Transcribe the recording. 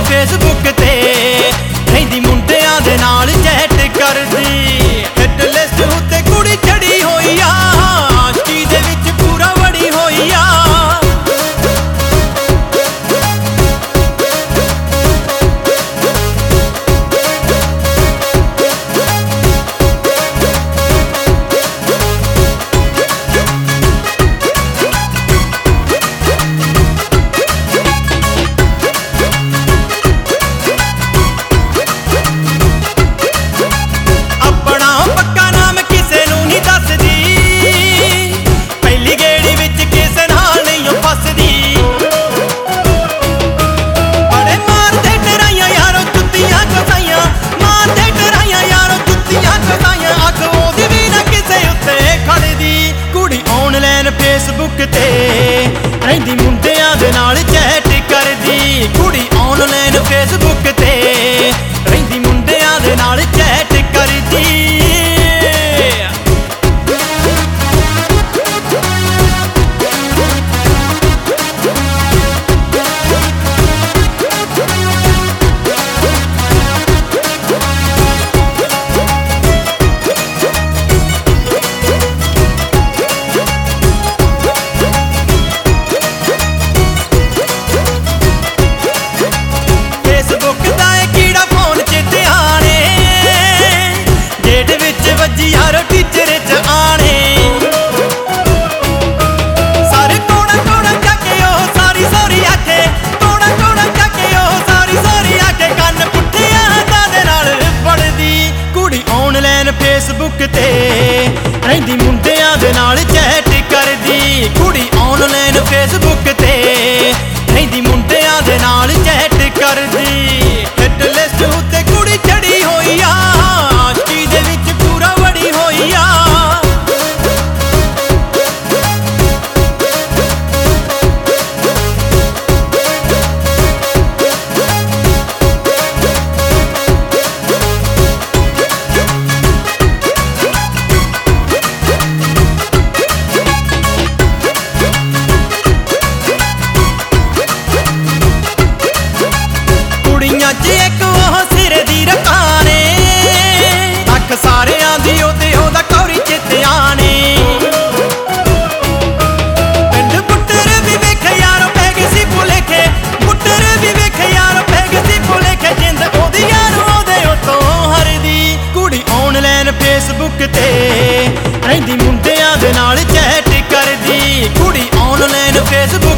Facebook ते रहिंदी मुंडियां दे नाल चैट करदी। हिट लिस्ट उत्ते कुड़ी चढ़ी होई आ, आशिकी दे विच पूरा वड़ी होई आ। फेसबुक ते रहिंदी मुंडियां दे नाल चैट करदी। कुड़ी ऑनलाइन फेसबुक ते रहिंदी मुंडियां दे नाल चैट करदी। यारो टीचर च आने सारे कोड़ा कोड़ा जाके ओ सारी सारी आखे, कोड़ा कोड़ा जाके ओ सारी सारी आखे। कन्न पुट्ठिया दे नाल पढ़दी। कुड़ी ऑनलाइन फेसबुक ते रहिंदी मुंडियां दे नाल चैट करदी। कुड़ी ऑनलाइन फेसबुक ते रहिंदी मुंडियां दे नाल चैट करदी। हिट लिस्ट उत्ते कुड़ी चढ़ी होई आ, आशिकी दे विच पूरा वड़ी होई आ। कुड़ियां च इक ओह सिर दी रकाने, अख सारियां दी ओते ओदा कौरी चेते आने। पिंड पुट्टर भी वेख यारो पै गई सी भुलेखे, पुट्टर भी वेख यारो पै गई सी भुलेखे। जिंद ओदी यारो ओदे ओतों हरदी। कुड़ी ऑनलाइन फेसबुक ते रहिंदी मुंडियां दे नाल चैट करदी। कुड़ी ऑनलाइन फेसबुक